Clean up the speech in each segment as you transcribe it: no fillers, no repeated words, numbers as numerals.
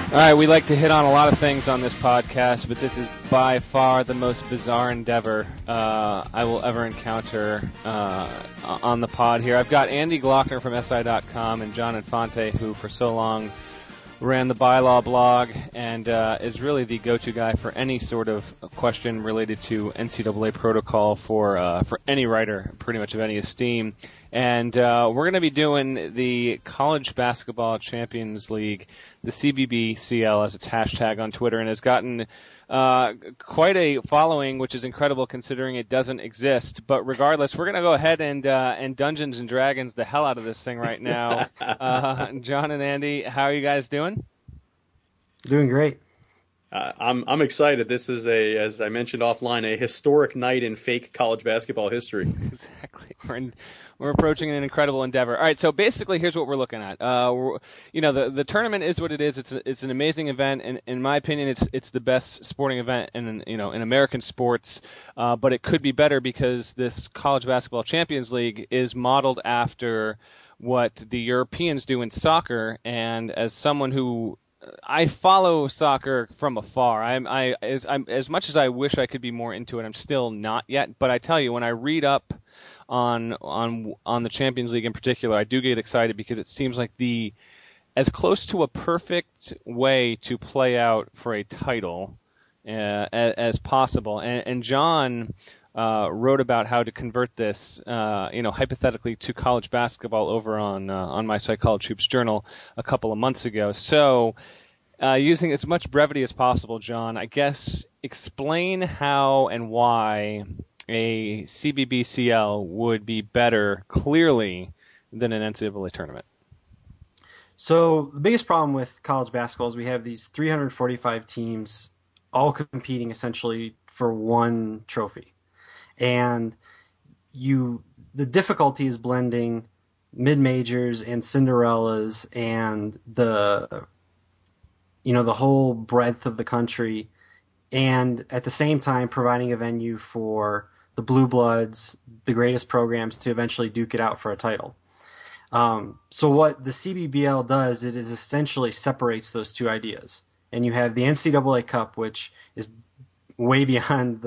All right, we like to hit on a lot of things on this podcast, but this is by far the most bizarre endeavor I will ever encounter on the pod here. I've got Andy Glockner from SI.com and John Infante, who for so long ran the Bylaw blog and is really the go-to guy for any sort of question related to NCAA protocol for any writer, pretty much of any esteem. And we're going to be doing the College Basketball Champions League, the CBBCL as its hashtag on Twitter, and has gotten quite a following, which is incredible considering it doesn't exist. But regardless, we're going to go ahead and Dungeons and Dragons the hell out of this thing right now. John and Andy, how are you guys doing? Doing great. I'm excited. This is as I mentioned offline, a historic night in fake college basketball history. Exactly. We're approaching an incredible endeavor. All right, so basically, here's what we're looking at. The tournament is what it is. It's an amazing event, and in my opinion, it's the best sporting event in American sports. But it could be better because this College Basketball Champions League is modeled after what the Europeans do in soccer. And as someone who I follow soccer from afar. As much as I wish I could be more into it, I'm still not yet. But I tell you, when I read up on the Champions League in particular, I do get excited because it seems like as close to a perfect way to play out for a title as possible. And John wrote about how to convert this, hypothetically to college basketball over on my site, College Hoops Journal, a couple of months ago. So, using as much brevity as possible, John, I guess explain how and why a CBBCL would be better, clearly, than an NCAA tournament. So the biggest problem with college basketball is we have these 345 teams all competing essentially for one trophy. And the difficulty is blending mid-majors and Cinderellas and the whole breadth of the country, and at the same time providing a venue for the blue bloods, the greatest programs, to eventually duke it out for a title. So what the CBBL does, it is essentially separates those two ideas. And you have the NCAA Cup, which is way beyond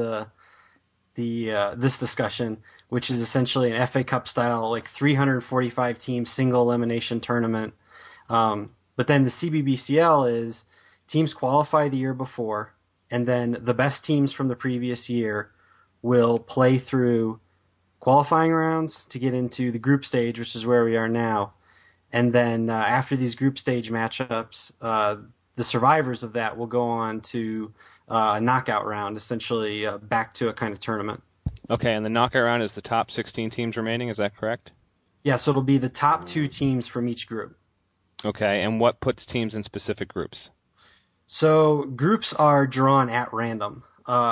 this discussion, which is essentially an FA Cup style, like 345 team single elimination tournament. But then the CBBCL is teams qualify the year before, and then the best teams from the previous year will play through qualifying rounds to get into the group stage, which is where we are now. And then after these group stage matchups, the survivors of that will go on to a knockout round, essentially back to a kind of tournament. Okay, and the knockout round is the top 16 teams remaining, is that correct? Yeah, so it'll be the top two teams from each group. Okay, and what puts teams in specific groups? So groups are drawn at random.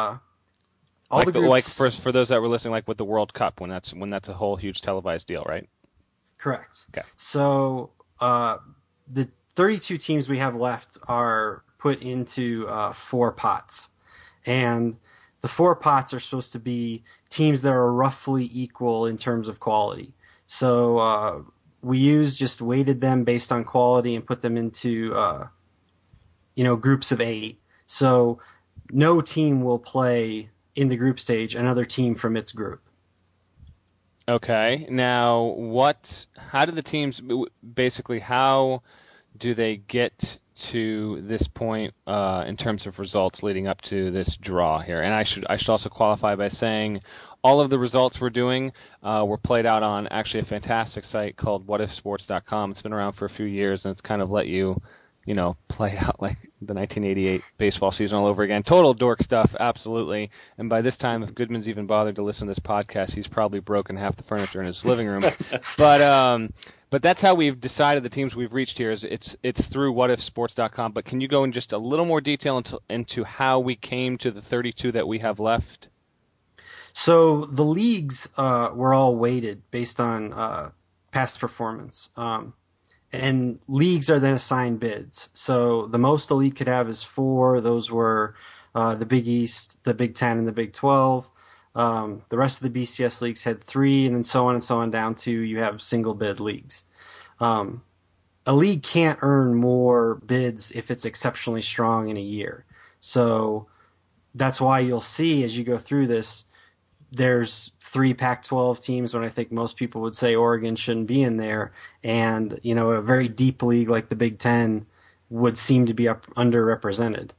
For those that were listening, like with the World Cup, when that's a whole huge televised deal, right? Correct. Okay. So the 32 teams we have left are put into 4 pots, and the 4 pots are supposed to be teams that are roughly equal in terms of quality. So we just weighted them based on quality and put them into groups of 8. So no team will play in the group stage another team from its group. Okay. Now, how do the teams basically, how do they get to this point in terms of results leading up to this draw here? And I should also qualify by saying all of the results we're doing were played out on actually a fantastic site called whatifsports.com. It's been around for a few years, and it's kind of let you play out like the 1988 baseball season all over again. Total dork stuff, absolutely. And by this time, if Goodman's even bothered to listen to this podcast, he's probably broken half the furniture in his living room. But that's how we've decided the teams we've reached here. It's through whatifsports.com. But can you go in just a little more detail into how we came to the 32 that we have left? So the leagues were all weighted based on past performance. And leagues are then assigned bids. So the most the league could have is 4. Those were the Big East, the Big Ten, and the Big 12. The rest of the BCS leagues had 3, and then so on and so on down to you have single bid leagues. a league can't earn more bids if it's exceptionally strong in a year. So that's why you'll see as you go through this, there's 3 Pac-12 teams when I think most people would say Oregon shouldn't be in there, and a very deep league like the Big Ten would seem to be underrepresented.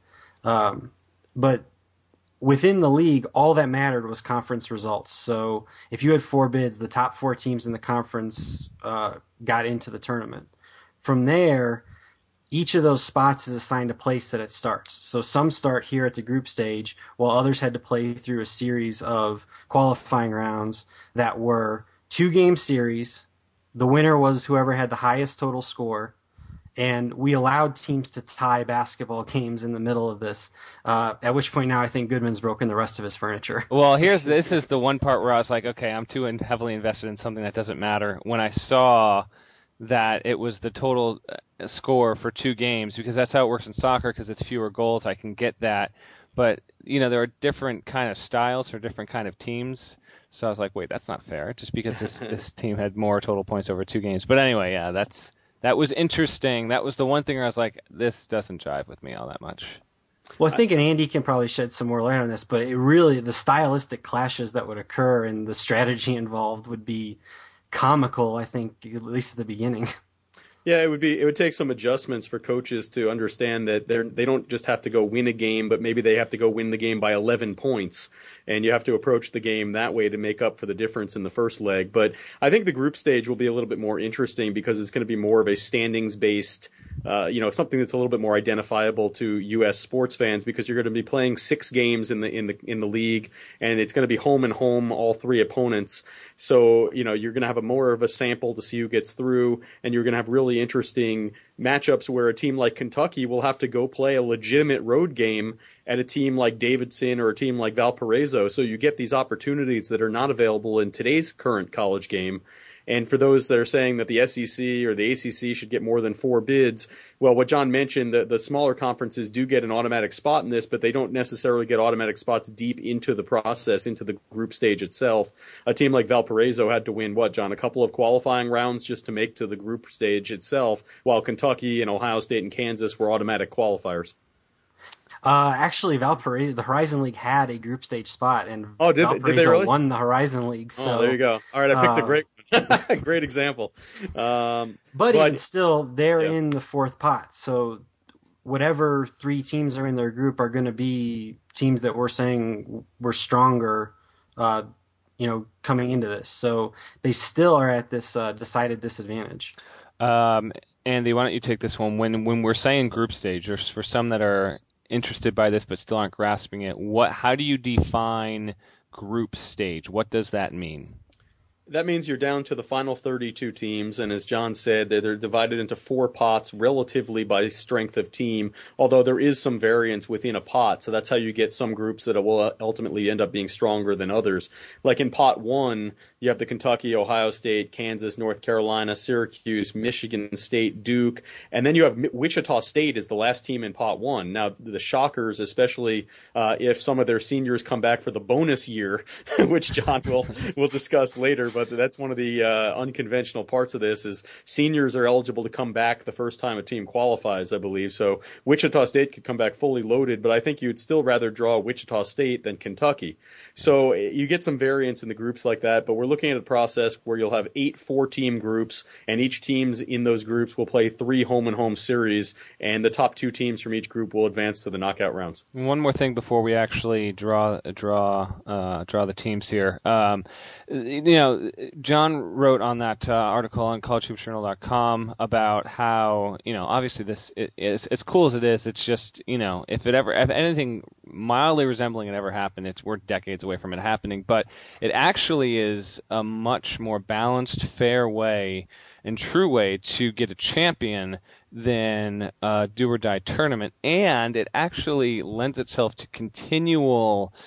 But within the league, all that mattered was conference results. So if you had 4 bids, the top 4 teams in the conference got into the tournament. From there, each of those spots is assigned a place that it starts. So some start here at the group stage, while others had to play through a series of qualifying rounds that were 2-game series. The winner was whoever had the highest total score, and we allowed teams to tie basketball games in the middle of this, at which point now I think Goodman's broken the rest of his furniture. Well, this is the one part where I was like, okay, I'm too heavily invested in something that doesn't matter. When I saw that it was the total score for 2 games, because that's how it works in soccer, because it's fewer goals, I can get that. But, there are different kind of styles for different kind of teams. So I was like, wait, that's not fair, just because this team had more total points over 2 games. But anyway, yeah, that was interesting. That was the one thing where I was like, this doesn't jive with me all that much. Well, I think, and Andy can probably shed some more light on this, but the stylistic clashes that would occur and the strategy involved would be comical, I think, at least at the beginning. Yeah, it would take some adjustments for coaches to understand that they don't just have to go win a game, but maybe they have to go win the game by 11 points, and you have to approach the game that way to make up for the difference in the first leg. But I think the group stage will be a little bit more interesting because it's going to be more of a standings-based, something that's a little bit more identifiable to U.S. sports fans, because you're going to be playing 6 games in the league, and it's going to be home and home, all 3 opponents. So you're going to have more of a sample to see who gets through, and you're going to have really interesting matchups where a team like Kentucky will have to go play a legitimate road game at a team like Davidson or a team like Valparaiso. So you get these opportunities that are not available in today's current college game. And for those that are saying that the SEC or the ACC should get more than 4 bids, well, what John mentioned, the smaller conferences do get an automatic spot in this, but they don't necessarily get automatic spots deep into the process, into the group stage itself. A team like Valparaiso had to win, John, a couple of qualifying rounds just to make to the group stage itself, while Kentucky and Ohio State and Kansas were automatic qualifiers. Actually, Valparaiso, the Horizon League had a group stage spot, and Valparaiso did they really? Won won the Horizon League. So, there you go. All right, I picked a great great example. But even still, they're in the 4th pot. So whatever 3 teams are in their group are going to be teams that we're saying were stronger, coming into this. So they still are at this decided disadvantage. Andy, why don't you take this one? When we're saying group stage, there's for some that are interested by this but still aren't grasping it, how do you define group stage? What does that mean? That means you're down to the final 32 teams, and as John said, they're divided into 4 pots relatively by strength of team, although there is some variance within a pot, so that's how you get some groups that will ultimately end up being stronger than others. Like in pot 1, you have the Kentucky, Ohio State, Kansas, North Carolina, Syracuse, Michigan State, Duke, and then you have Wichita State is the last team in pot 1. Now, the Shockers, especially if some of their seniors come back for the bonus year, which John will discuss later, but that's one of the unconventional parts of this is seniors are eligible to come back the first time a team qualifies, I believe. So Wichita State could come back fully loaded, but I think you'd still rather draw Wichita State than Kentucky. So you get some variance in the groups like that, but we're looking at a process where you'll have 8 4-team groups, and each teams in those groups will play 3 home-and-home series, and the top 2 teams from each group will advance to the knockout rounds. One more thing before we actually draw the teams here. John wrote on that article on collegehoopsjournal.com about how, obviously this is as cool as it is. It's just, if anything mildly resembling it ever happened, we're decades away from it happening. But it actually is a much more balanced, fair way and true way to get a champion than a do or die tournament, and it actually lends itself to continual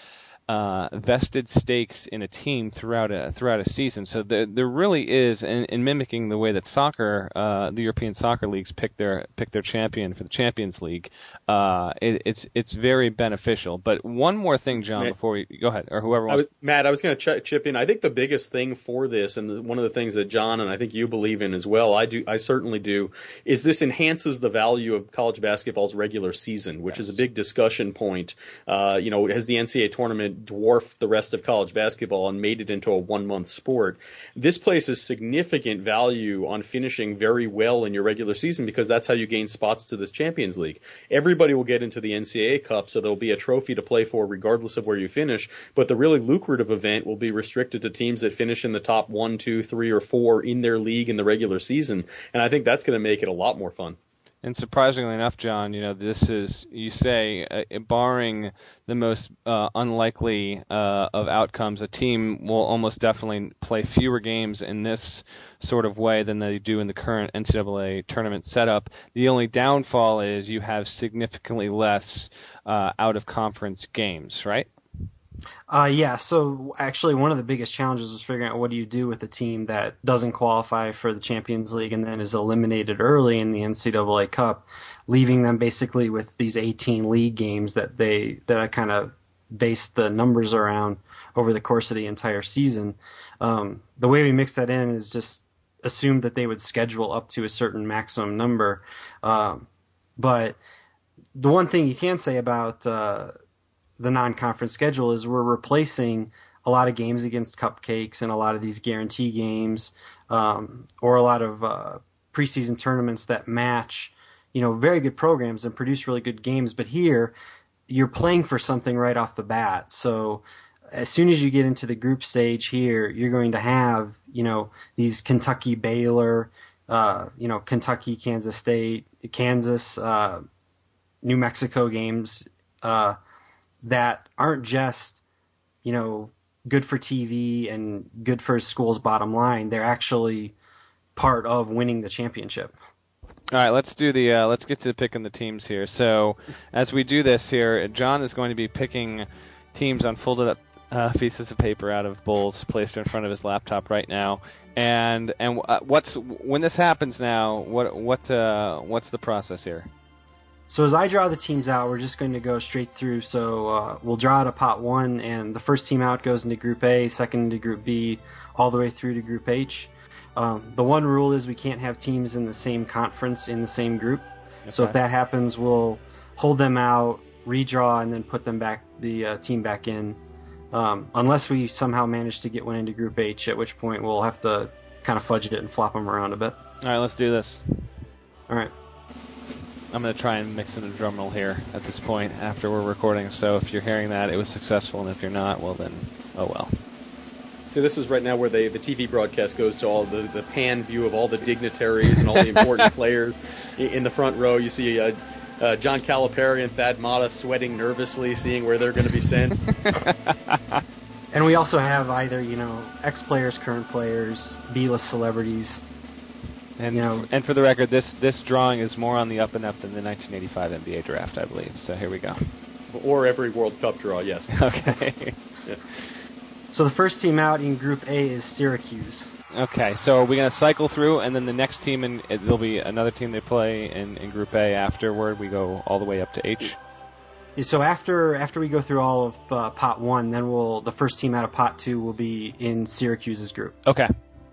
vested stakes in a team throughout a season. So there really is, in mimicking the way that soccer, the European soccer leagues pick their champion for the Champions League. It's very beneficial. But one more thing, John, before we go ahead, or whoever wants. Matt, I was going to chip in. I think the biggest thing for this, and one of the things that John and I think you believe in as well, I certainly do, is this enhances the value of college basketball's regular season, which is a big discussion point. Has the NCAA tournament dwarfed the rest of college basketball and made it into a 1-month sport? This places significant value on finishing very well in your regular season, because that's how you gain spots to this Champions League. Everybody will get into the NCAA Cup, so there'll be a trophy to play for regardless of where you finish, but the really lucrative event will be restricted to teams that finish in the top 1, 2, 3, or 4 in their league in the regular season, and I think that's going to make it a lot more fun. And surprisingly enough, John, this is, you say, barring the most unlikely of outcomes, a team will almost definitely play fewer games in this sort of way than they do in the current NCAA tournament setup. The only downfall is you have significantly less out-of-conference games, right? Yeah, so actually one of the biggest challenges is figuring out what do you do with a team that doesn't qualify for the Champions League and then is eliminated early in the NCAA Cup, leaving them basically with these 18 league games that I kind of based the numbers around over the course of the entire season. The way we mix that in is just assume that they would schedule up to a certain maximum number. But the one thing you can say about the non-conference schedule is we're replacing a lot of games against cupcakes and a lot of these guarantee games, or a lot of preseason tournaments that match, very good programs and produce really good games. But here, you're playing for something right off the bat. So as soon as you get into the group stage here, you're going to have, these Kentucky, Baylor, Kentucky, Kansas State, Kansas, New Mexico games, that aren't just, good for TV and good for school's bottom line. They're actually part of winning the championship. All right, let's get to picking the teams here. So as we do this here, John is going to be picking teams on folded up pieces of paper out of bowls placed in front of his laptop right now. And when this happens now, what's the process here? So as I draw the teams out, we're just going to go straight through. So we'll draw out a pot 1, and the first team out goes into Group A, second into Group B, all the way through to Group H. The one rule is we can't have teams in the same conference in the same group. Okay. So if that happens, we'll hold them out, redraw, and then put the team back in, unless we somehow manage to get one into Group H, at which point we'll have to kind of fudge it and flop them around a bit. All right, let's do this. All right. I'm going to try and mix in a drum roll here at this point after we're recording, so if you're hearing that, it was successful, and if you're not, well then, oh well. See, this is right now where the TV broadcast goes to all the pan view of all the dignitaries and all the important players. In the front row, you see John Calipari and Thad Matta sweating nervously, seeing where they're going to be sent. And we also have either, ex-players, current players, B-list celebrities. And for the record, this drawing is more on the up and up than the 1985 NBA draft, I believe. So here we go. Or every World Cup draw, yes. Okay. Yeah. So the first team out in Group A is Syracuse. Okay, so are we going to cycle through, and then the next team, there'll be another team they play in Group A afterward? We go all the way up to H? So after we go through all of Pot 1, then the first team out of Pot 2 will be in Syracuse's group. Okay.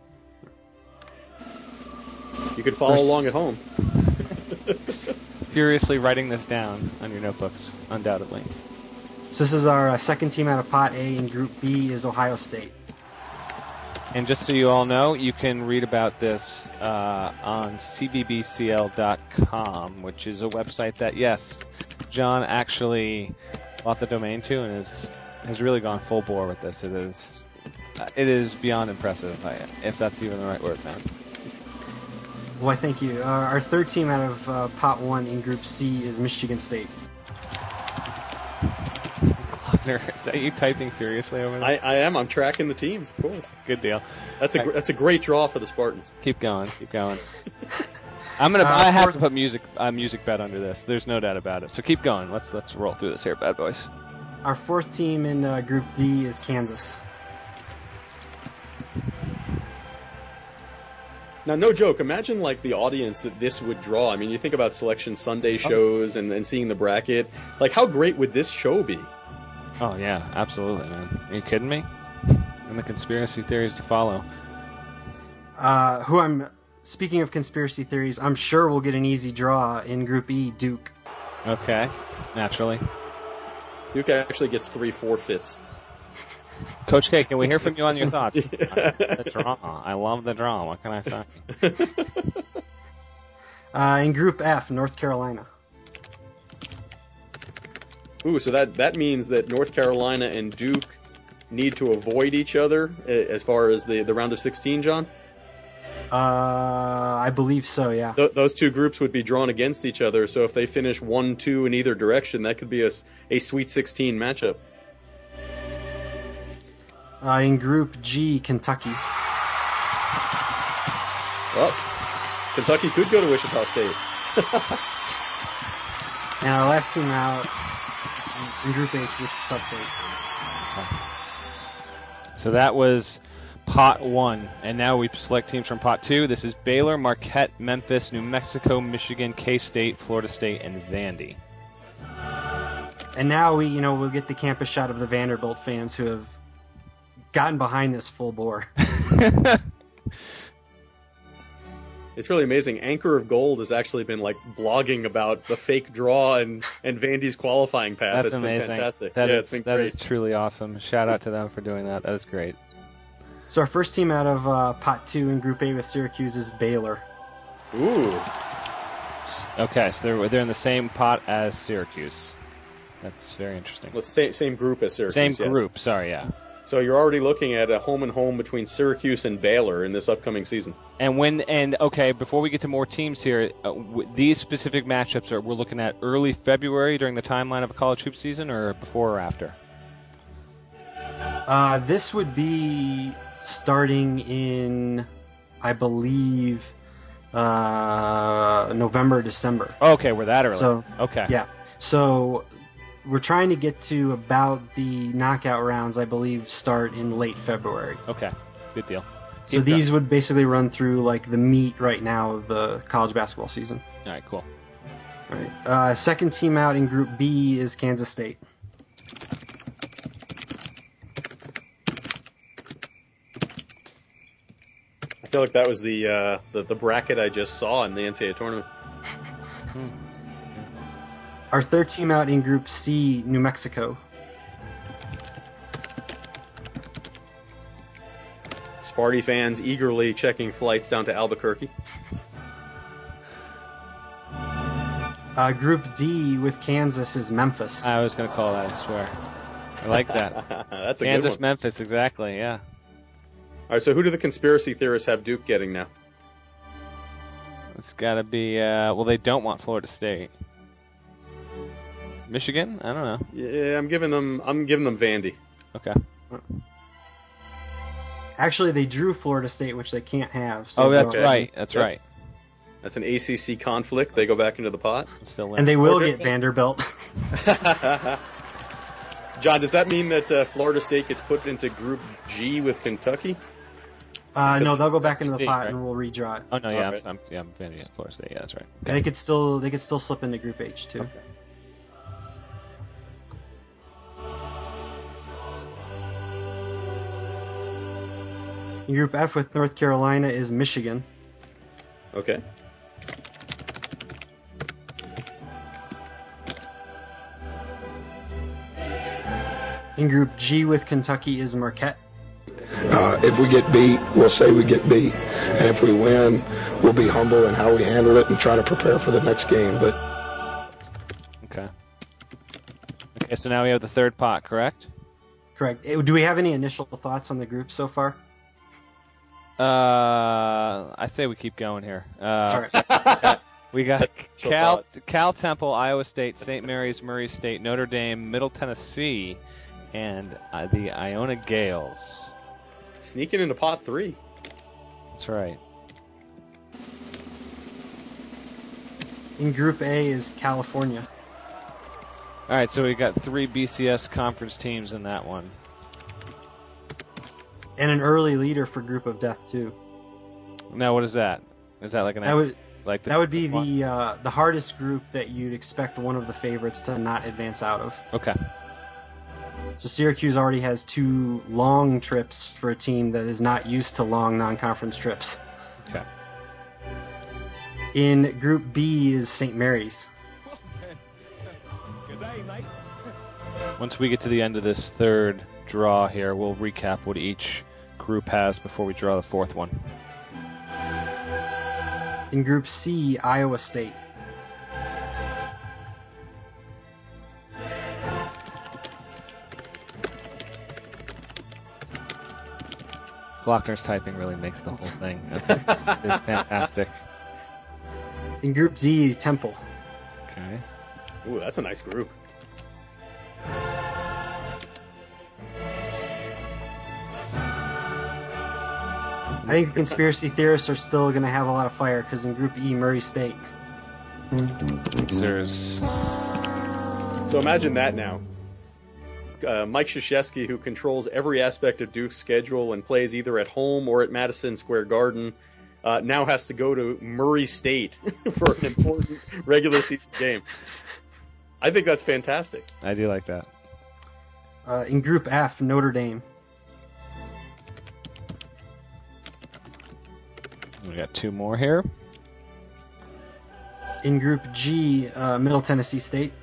You could follow along at home. Furiously writing this down on your notebooks, undoubtedly. So this is our second team out of Pot A, and Group B is Ohio State. And just so you all know, you can read about this on cbbcl.com, which is a website that, yes, John actually bought the domain to and has really gone full bore with this. It is beyond impressive, if that's even the right word, man. Why, thank you. Our third team out of Pot 1 in Group C is Michigan State. Is that you typing furiously over there? I am. I'm tracking the teams, of course. Good deal. That's a great draw for the Spartans. Keep going. I have to put music bet under this. There's no doubt about it. So keep going. Let's roll through this here, bad boys. Our fourth team in Group D is Kansas. Now, no joke. Imagine like the audience that this would draw. I mean, you think about Selection Sunday shows and seeing the bracket. Like, how great would this show be? Oh yeah, absolutely, man. Are you kidding me? And the conspiracy theories to follow. Speaking of conspiracy theories, I'm sure we'll get an easy draw in Group E, Duke. Okay, naturally. Duke actually gets 3 forfeits. Coach K, can we hear from you on your thoughts? The draw. I love the draw. What can I say? In Group F, North Carolina. Ooh, so that means that North Carolina and Duke need to avoid each other as far as the round of 16, John? I believe so, yeah. Those two groups would be drawn against each other, so if they finish 1-2 in either direction, that could be a Sweet 16 matchup. In Group G, Kentucky. Well, Kentucky could go to Wichita State. And our last team out in Group H, Wichita State. So that was Pot 1, and now we select teams from Pot 2. This is Baylor, Marquette, Memphis, New Mexico, Michigan, K-State, Florida State, and Vandy. And now we'll get the campus shot of the Vanderbilt fans who have gotten behind this full bore. It's really amazing. Anchor of Gold has actually been like blogging about the fake draw and Vandy's qualifying path. That's amazing. Been fantastic. It's been that great. is truly awesome. Shout out to them for doing that. That is great. So our first team out of Pot 2 in Group A with Syracuse is Baylor. Ooh. Okay, so they're in the same pot as Syracuse. That's very interesting. Well, same group as Syracuse. Same group, sorry, yeah. So you're already looking at a home and home between Syracuse and Baylor in this upcoming season. Okay, before we get to more teams here, these specific matchups we're looking at early February during the timeline of a college hoop season, or before or after? This would be starting in, I believe, November, December. Okay, we're that early. So, okay. Yeah. So we're trying to get to about the knockout rounds, I believe, start in late February. Okay, good deal. So these would basically run through like the meat right now of the college basketball season. All right, cool. All right. Second team out in Group B is Kansas State. I feel like that was the bracket I just saw in the NCAA tournament. Our third team out in Group C, New Mexico. Sparty fans eagerly checking flights down to Albuquerque. Group D with Kansas is Memphis. I was going to call that, I swear. I like that. That's a Kansas, good one. Memphis, exactly, yeah. All right, so who do the conspiracy theorists have Duke getting now? It's got to be, they don't want Florida State. Michigan? I don't know. Yeah, I'm giving them Vandy. Okay. Actually, they drew Florida State, which they can't have. So that's okay. right. That's Yep. right. That's an ACC conflict. They go back into the pot. And they will get Vanderbilt. John, does that mean that Florida State gets put into Group G with Kentucky? No, they'll go back into the SEC, pot right? and we'll redraw it. Oh no, yeah, Right. I'm Vandy at Florida State. Yeah, that's right. Okay. They could still slip into Group H too. Okay. In Group F with North Carolina is Michigan. Okay. In Group G with Kentucky is Marquette. If we get beat, we'll say we get beat. And if we win, we'll be humble in how we handle it and try to prepare for the next game. But Okay, so now we have the third pot, correct? Correct. Do we have any initial thoughts on the group so far? I say we keep going here. All right. We got That's Cal Temple, Iowa State, St. Mary's, Murray State, Notre Dame, Middle Tennessee, and the Iona Gales. Sneaking into pot 3. That's right. In Group A is California. All right, so we got 3 BCS conference teams in that one. And an early leader for Group of Death too. Now, what is that? Is that like an that would be the hardest group that you'd expect one of the favorites to not advance out of. Okay. So Syracuse already has 2 long trips for a team that is not used to long non-conference trips. Okay. In Group B is St. Mary's. Good day, mate. Once we get to the end of this third draw here, we'll recap what each group has before we draw the fourth one. In Group C, Iowa State. Glockner's typing really makes the whole thing. It's fantastic. In Group D, Temple. Okay. Ooh, that's a nice group. I think the conspiracy theorists are still going to have a lot of fire because in Group E, Murray State. There's So imagine that now. Mike Krzyzewski, who controls every aspect of Duke's schedule and plays either at home or at Madison Square Garden, now has to go to Murray State for an important regular season game. I think that's fantastic. I do like that. In Group F, Notre Dame. We got 2 more here. In Group G, Middle Tennessee State.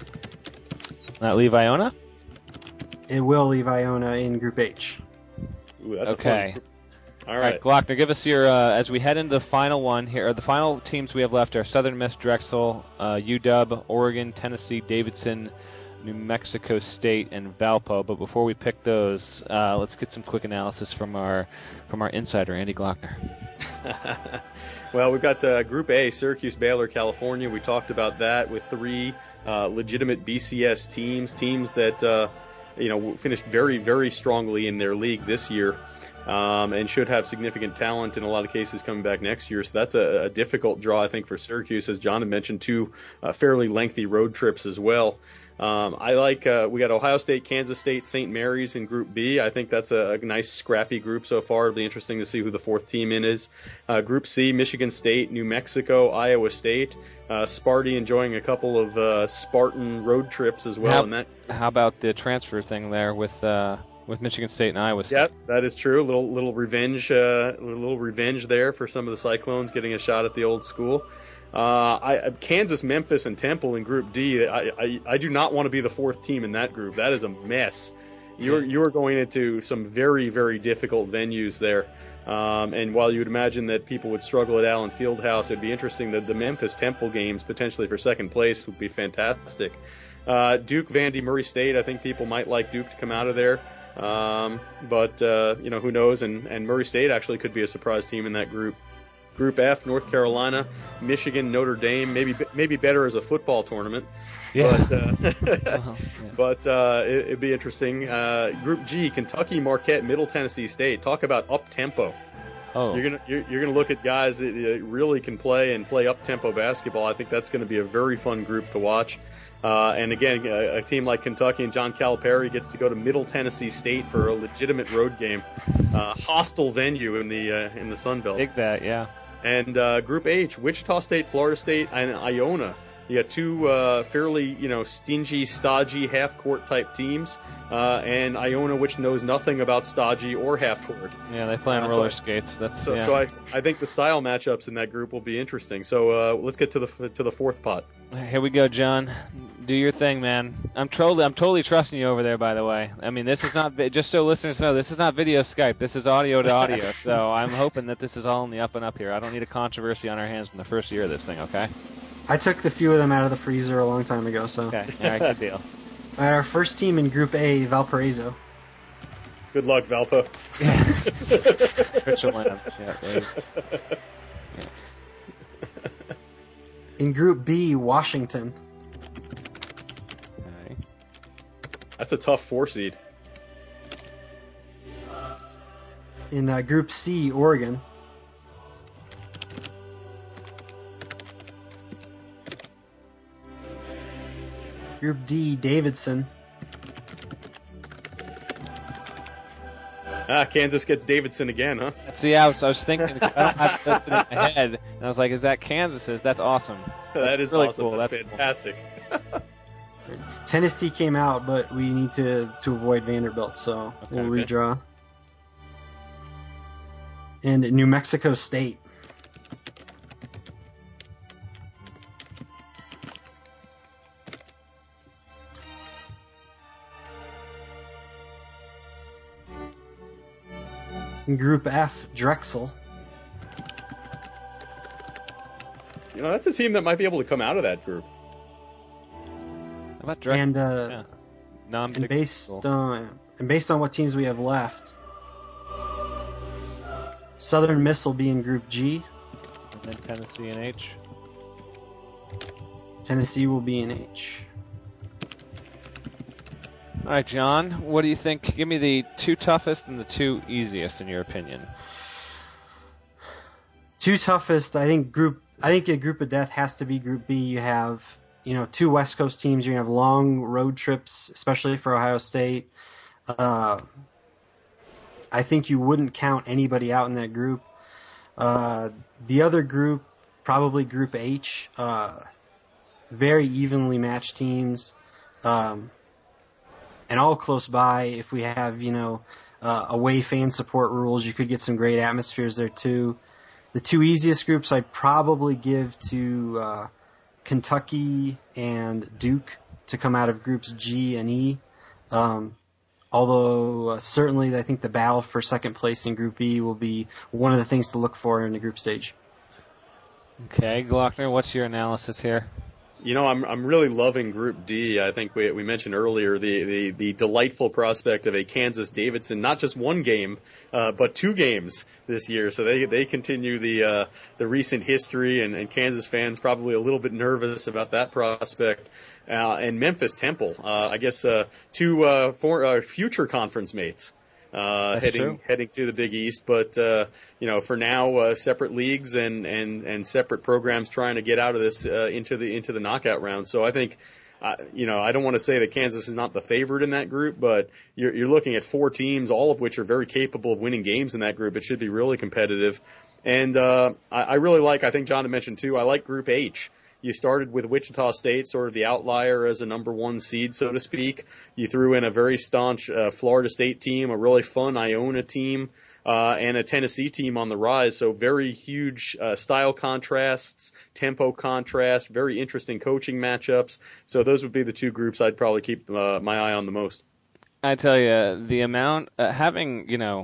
Not leave Iona? It will leave Iona in Group H. Ooh, that's Okay. a fun group. All All right. right, Glockner, give us your, as we head into the final one here, or the final teams we have left are Southern Miss, Drexel, UW, Oregon, Tennessee, Davidson, New Mexico State, and Valpo. But before we pick those, let's get some quick analysis from our insider, Andy Glockner. Well, we've got Group A, Syracuse, Baylor, California. We talked about that with 3 legitimate BCS teams that finished very, very strongly in their league this year. And should have significant talent in a lot of cases coming back next year. So that's a difficult draw, I think, for Syracuse. As John had mentioned, 2 fairly lengthy road trips as well. I like we got Ohio State, Kansas State, St. Mary's in Group B. I think that's a nice scrappy group so far. It'll be interesting to see who the 4th team in is. Group C, Michigan State, New Mexico, Iowa State. Sparty enjoying a couple of Spartan road trips as well. How about the transfer thing there with Michigan State and Iowa State? Yep, that is true. Little revenge there for some of the Cyclones getting a shot at the old school. Kansas, Memphis, and Temple in Group D. I do not want to be the 4th team in that group. That is a mess. You are going into some very, very difficult venues there. And while you would imagine that people would struggle at Allen Fieldhouse, it'd be interesting that the Memphis Temple games potentially for 2nd place would be fantastic. Duke, Vandy, Murray State. I think people might like Duke to come out of there. But who knows? And Murray State actually could be a surprise team in that group. Group F, North Carolina, Michigan, Notre Dame, maybe better as a football tournament. Yeah. But it'd be interesting. Group G, Kentucky, Marquette, Middle Tennessee State. Talk about up tempo. Oh. You're gonna look at guys that really can play up tempo basketball. I think that's going to be a very fun group to watch. And again, a team like Kentucky and John Calipari gets to go to Middle Tennessee State for a legitimate road game, hostile venue in the Sun Belt. Take that, yeah. And Group H, Wichita State, Florida State, and Iona. You got 2 fairly, stingy, stodgy half-court type teams, and Iona, which knows nothing about stodgy or half-court. Yeah, they play on roller skates. So I think the style matchups in that group will be interesting. So let's get to the 4th pot. Here we go, John. Do your thing, man. I'm totally trusting you over there, by the way. I mean, this is not, just so listeners know, this is not video Skype. This is audio to audio. So I'm hoping that this is all in the up and up here. I don't need a controversy on our hands from the first year of this thing, okay? I took the few of them out of the freezer a long time ago, so. Okay, all right, good deal. All right, our first team in Group A, Valparaiso. Good luck, Valpo. Richard Lamb. Yeah, right. Yeah. In Group B, Washington. Okay. That's a tough 4 seed. In Group C, Oregon. Group D, Davidson. Kansas gets Davidson again, huh? See, I was thinking, I don't have this in my head, and I was like, is that Kansas's? That's awesome. That is really awesome. cool. That's fantastic. Cool. Tennessee came out, but we need to avoid Vanderbilt, so we'll redraw. And New Mexico State. In Group F, Drexel. You know, that's a team that might be able to come out of that group. How about Drexel? And based on what teams we have left, Southern Miss will be in Group G. And then Tennessee in H. Tennessee will be in H. All right, John, what do you think? Give me the 2 toughest and the 2 easiest in your opinion. 2 toughest, I think a group of death has to be Group B. You have, 2 West Coast teams. You're going to have long road trips, especially for Ohio State. I think you wouldn't count anybody out in that group. The other group, probably Group H, very evenly matched teams, and all close by. If we have, away fan support rules, you could get some great atmospheres there too. The 2 easiest groups I'd probably give to Kentucky and Duke to come out of groups G and E. Although certainly I think the battle for second place in Group E will be one of the things to look for in the group stage. Okay, Glockner, what's your analysis here? I'm really loving Group D. I think we mentioned earlier the delightful prospect of a Kansas Davidson, not just one game, but 2 games this year. So they continue the recent history, and Kansas fans probably a little bit nervous about that prospect. And Memphis Temple, I guess 2 future conference mates. Heading to the Big East, but for now, separate leagues and separate programs trying to get out of this into the knockout round. So I think, I don't want to say that Kansas is not the favorite in that group, but you're looking at 4 teams, all of which are very capable of winning games in that group. It should be really competitive, and I really like. I think John had mentioned too. I like Group H. You started with Wichita State, sort of the outlier as a number 1 seed, so to speak. You threw in a very staunch Florida State team, a really fun Iona team, and a Tennessee team on the rise. So very huge style contrasts, tempo contrast, very interesting coaching matchups. So those would be the 2 groups I'd probably keep my eye on the most. I tell you, the amount, having,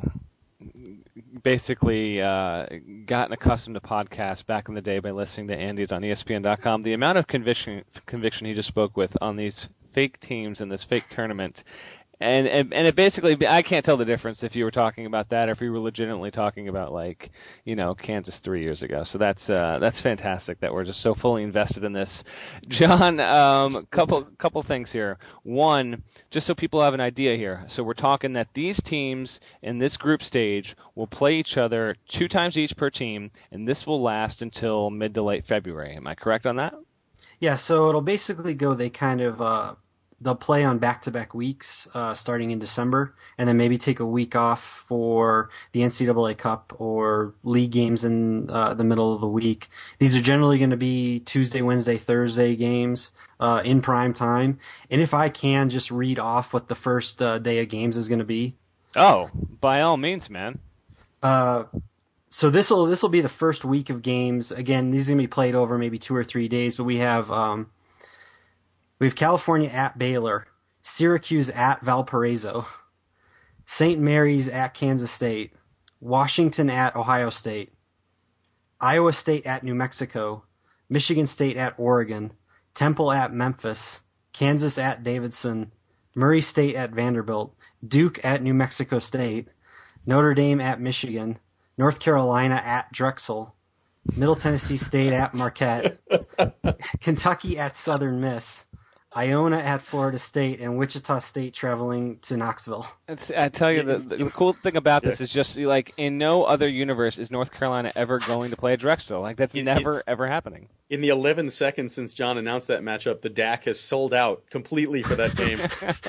basically gotten accustomed to podcasts back in the day by listening to Andy's on ESPN.com. The amount of conviction he just spoke with on these fake teams in this fake tournament, and it basically, I can't tell the difference if you were talking about that or if you were legitimately talking about Kansas 3 years ago. So that's fantastic that we're just so fully invested in this. John, couple things here. One, just so people have an idea here. So we're talking that these teams in this group stage will play each other 2 times each per team, and this will last until mid to late February. Am I correct on that? Yeah. So it'll basically go. They kind of. They'll play on back-to-back weeks starting in December, and then maybe take a week off for the NCAA Cup or league games in the middle of the week. These are generally going to be Tuesday, Wednesday, Thursday games in prime time. And if I can just read off what the first day of games is going to be. Oh, by all means, man. So this will be the first week of games. Again, these are going to be played over maybe 2 or 3 days, but we have California at Baylor, Syracuse at Valparaiso, St. Mary's at Kansas State, Washington at Ohio State, Iowa State at New Mexico, Michigan State at Oregon, Temple at Memphis, Kansas at Davidson, Murray State at Vanderbilt, Duke at New Mexico State, Notre Dame at Michigan, North Carolina at Drexel, Middle Tennessee State at Marquette, Kentucky at Southern Miss, Iona at Florida State, and Wichita State traveling to Knoxville. I tell you, the cool thing about this is just like in no other universe is North Carolina ever going to play at Drexel. Like that's never ever happening. In the 11 seconds since John announced that matchup, the DAC has sold out completely for that game.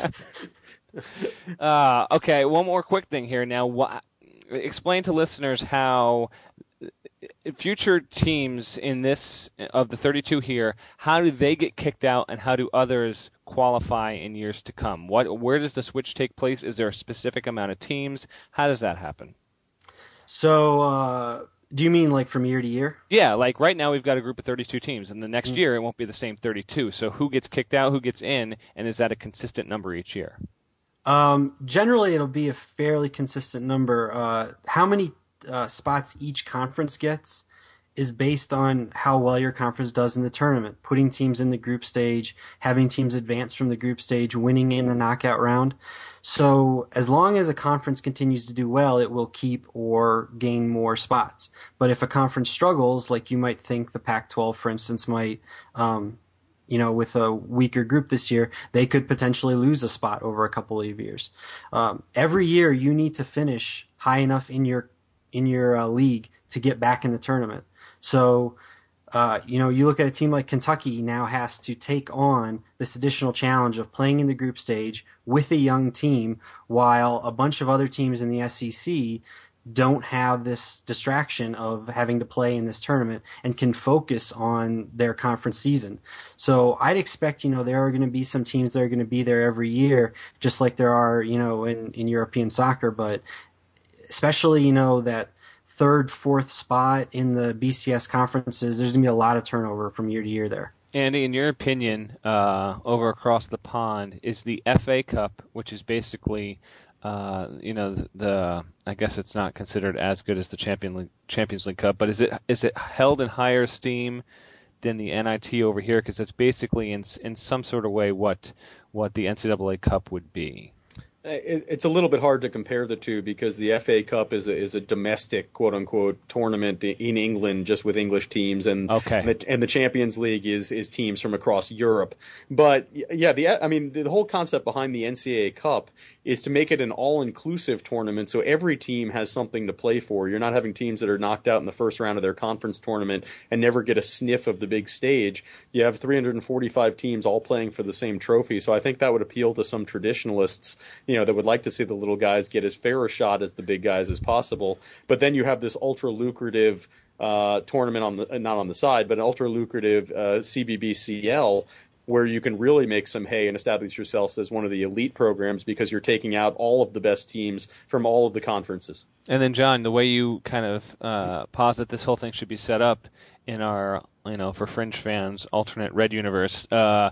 Okay, one more quick thing here. Now, explain to listeners how future teams in this of the 32 here, how do they get kicked out, and how do others qualify in years to come? Where does the switch take place? Is there a specific amount of teams? How does that happen? So, do you mean like from year to year? Yeah, like right now we've got a group of 32 teams, and the next year it won't be the same 32. So who gets kicked out, who gets in, and is that a consistent number each year? Generally, it'll be a fairly consistent number. How many spots each conference gets is based on how well your conference does in the tournament, putting teams in the group stage, having teams advance from the group stage, winning in the knockout round. So as long as a conference continues to do well, it will keep or gain more spots. But if a conference struggles, like you might think the Pac-12, for instance, might, with a weaker group this year, they could potentially lose a spot over a couple of years. Every year you need to finish high enough in your league to get back in the tournament. So, you look at a team like Kentucky now has to take on this additional challenge of playing in the group stage with a young team, while a bunch of other teams in the SEC don't have this distraction of having to play in this tournament and can focus on their conference season. So I'd expect, there are going to be some teams that are going to be there every year, just like there are, in European soccer, but especially, that third, fourth spot in the BCS conferences, there's going to be a lot of turnover from year to year there. Andy, in your opinion, over across the pond, is the FA Cup, which is basically, I guess it's not considered as good as the Champions League Cup, but is it held in higher esteem than the NIT over here? Because it's basically in some sort of way what the NCAA Cup would be. It's a little bit hard to compare the two because the FA Cup is a domestic quote unquote tournament in England just with English teams, and the Champions League is teams from across Europe. But yeah, the whole concept behind the NCAA Cup is to make it an all-inclusive tournament, so every team has something to play for. You're not having teams that are knocked out in the first round of their conference tournament and never get a sniff of the big stage. You have 345 teams all playing for the same trophy, so I think that would appeal to some traditionalists, that would like to see the little guys get as fair a shot as the big guys as possible. But then you have this ultra lucrative tournament not on the side, but an ultra lucrative CBBCL, where you can really make some hay and establish yourselves as one of the elite programs because you're taking out all of the best teams from all of the conferences. And then, John, the way you kind of posit this whole thing should be set up in our, for Fringe fans, alternate Red Universe,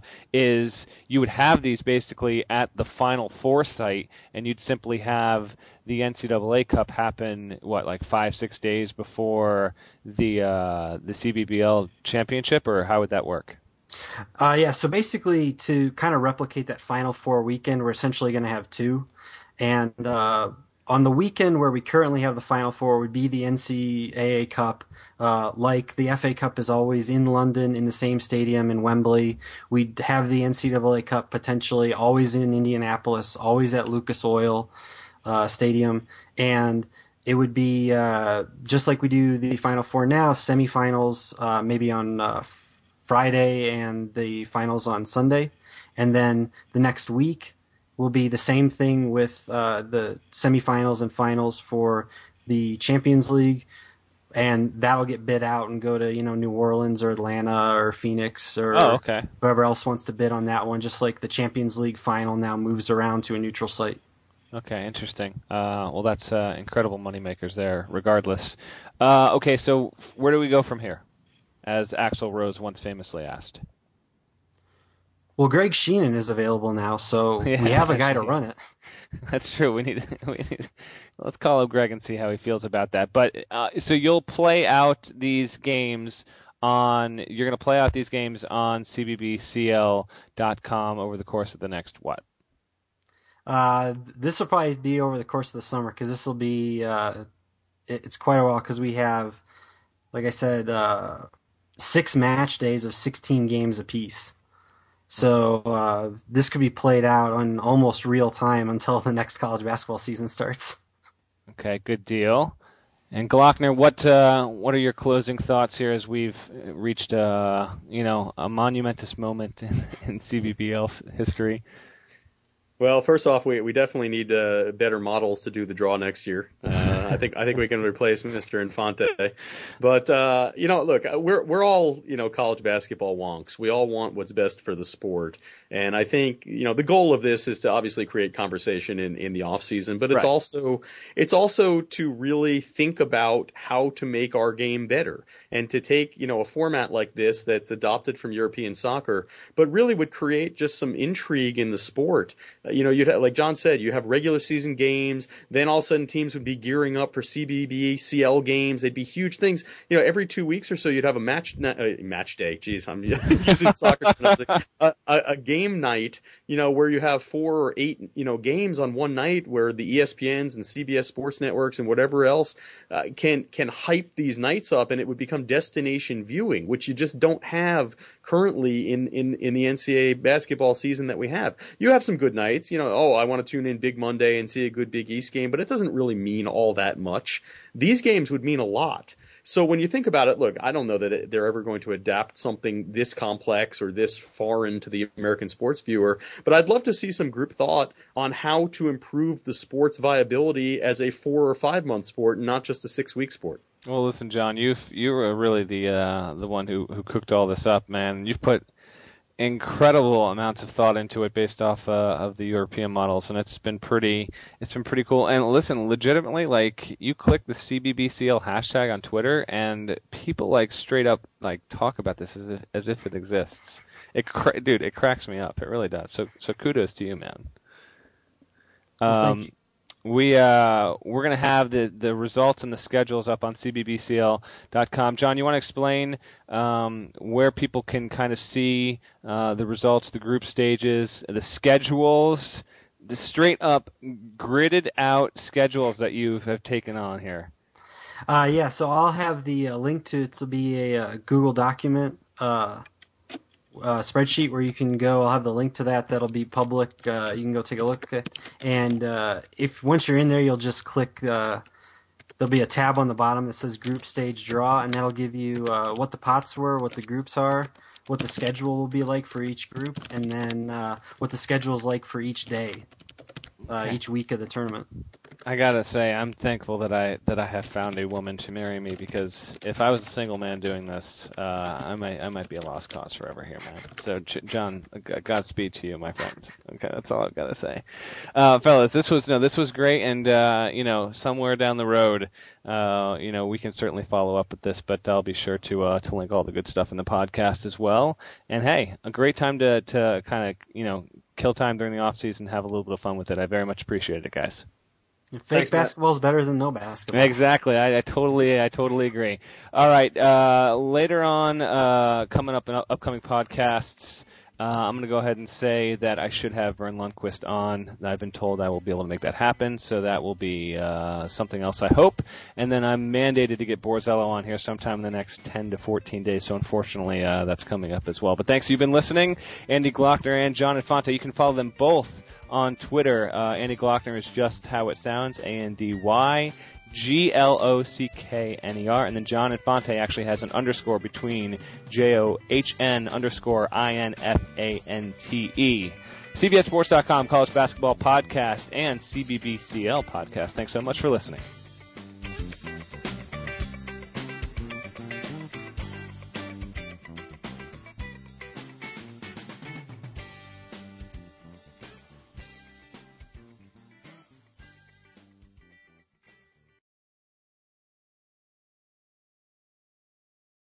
is you would have these basically at the Final Four site, and you'd simply have the NCAA Cup happen, 5-6 days before the CBBL championship, or how would that work? So basically to kind of replicate that Final Four weekend, we're essentially going to have two. And on the weekend where we currently have the Final Four would be the NCAA Cup. Like the FA Cup is always in London in the same stadium in Wembley. We'd have the NCAA Cup potentially always in Indianapolis, always at Lucas Oil Stadium. And it would be just like we do the Final Four now, semifinals maybe on Friday and the finals on Sunday. And then the next week will be the same thing with the semifinals and finals for the Champions League. And that'll get bid out and go to, New Orleans or Atlanta or Phoenix or whoever else wants to bid on that one, just like the Champions League final now moves around to a neutral site. Okay, interesting. Well, that's incredible moneymakers there, regardless. Okay, so where do we go from here? As Axl Rose once famously asked. Well, Greg Sheehan is available now, so we have a guy to run it. That's true. We need let's call up Greg and see how he feels about that. But so you'll play out these games you're going to play out these games on cbbcl.com over the course of the next what? This will probably be over the course of the summer because this will be it's quite a while because we have, like I said, 6 match days of 16 games apiece. So this could be played out in almost real time until the next college basketball season starts. Okay, good deal. And Glockner, what are your closing thoughts here as we've reached a monumentous moment in CBBL's history? Well, first off, we definitely need better models to do the draw next year. I think we can replace Mr. Infante. But look, we're all college basketball wonks. We all want what's best for the sport, and I think the goal of this is to obviously create conversation in the off season, but it's also to really think about how to make our game better and to take a format like this that's adopted from European soccer, but really would create just some intrigue in the sport. You'd have, like John said, you have regular season games. Then all of a sudden teams would be gearing up for CBBCL games. They'd be huge things. Every 2 weeks or so you'd have a match day. Geez, I'm using soccer. A game night, where you have 4 or 8, games on one night where the ESPNs and CBS Sports Networks and whatever else can hype these nights up, and it would become destination viewing, which you just don't have currently in the NCAA basketball season that we have. You have some good nights. I want to tune in Big Monday and see a good Big East game, but it doesn't really mean all that much. These games would mean a lot. So when you think about it, look, I don't know that they're ever going to adapt something this complex or this foreign to the American sports viewer, but I'd love to see some group thought on how to improve the sport's viability as a 4 or 5 month sport and not just a 6-week sport. Well, listen, John, you were really the one who cooked all this up, man. You've put incredible amounts of thought into it based off of the European models, and it's been pretty cool. And listen, legitimately, like, you click the CBBCL hashtag on Twitter, and people straight up talk about this as if it exists. It cracks me up. It really does. So kudos to you, man. Thank you. We're gonna have the results and the schedules up on cbbcl.com. John, you want to explain where people can kind of see the results, the group stages, the schedules, the straight up gridded out schedules that you have taken on here? So I'll have the link to it. It'll be a Google document spreadsheet where you can go. I'll have the link to that. That'll be public. You can go take a look. And if once you're in there, you'll just click. There'll be a tab on the bottom that says Group Stage Draw, and that'll give you what the pots were, what the groups are, what the schedule will be like for each group, and then what the schedule is like for each day, each week of the tournament. I gotta say, I'm thankful that I have found a woman to marry me, because if I was a single man doing this, I might be a lost cause forever here, man. So, John, Godspeed to you, my friend. Okay, that's all I've got to say, fellas. This was great, and somewhere down the road, we can certainly follow up with this, but I'll be sure to link all the good stuff in the podcast as well. And hey, a great time to kind of kill time during the off season, have a little bit of fun with it. I very much appreciate it, guys. Fake basketball is better than no basketball. Exactly. I totally agree. All right. Later on, coming up in upcoming podcasts, I'm going to go ahead and say that I should have Vern Lundquist on. I've been told I will be able to make that happen, so that will be something else, I hope. And then I'm mandated to get Borzello on here sometime in the next 10 to 14 days, so unfortunately that's coming up as well. But thanks, you've been listening. Andy Glockner and John Infante, you can follow them both on Twitter. Andy Glockner is just how it sounds, ANDYGLOCKNER, and then John Infante actually has an underscore between JOHN_INFANTE. CBSSports.com, College Basketball Podcast, and CBBCL Podcast. Thanks so much for listening.